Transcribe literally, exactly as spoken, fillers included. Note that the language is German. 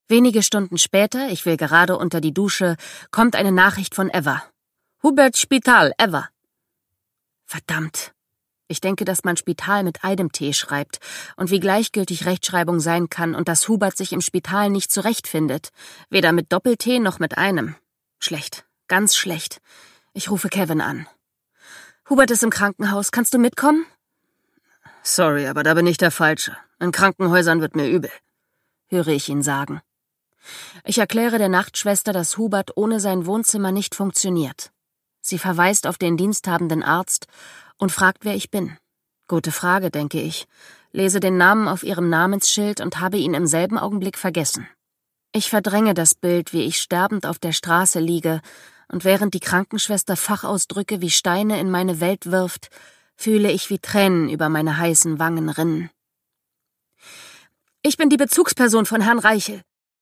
Wenige Stunden später, ich will gerade unter die Dusche, kommt eine Nachricht von Eva. Hubert Spital, Eva. Verdammt. Ich denke, dass man Spital mit einem T schreibt und wie gleichgültig Rechtschreibung sein kann und dass Hubert sich im Spital nicht zurechtfindet. Weder mit Doppel-T noch mit einem. Schlecht, ganz schlecht. Ich rufe Kevin an. Hubert ist im Krankenhaus. Kannst du mitkommen? Sorry, aber da bin ich der Falsche. In Krankenhäusern wird mir übel, höre ich ihn sagen. Ich erkläre der Nachtschwester, dass Hubert ohne sein Wohnzimmer nicht funktioniert. Sie verweist auf den diensthabenden Arzt und fragt, wer ich bin. Gute Frage, denke ich. Lese den Namen auf ihrem Namensschild und habe ihn im selben Augenblick vergessen. Ich verdränge das Bild, wie ich sterbend auf der Straße liege, und während die Krankenschwester Fachausdrücke wie Steine in meine Welt wirft, fühle ich, wie Tränen über meine heißen Wangen rinnen. »Ich bin die Bezugsperson von Herrn Reichel«,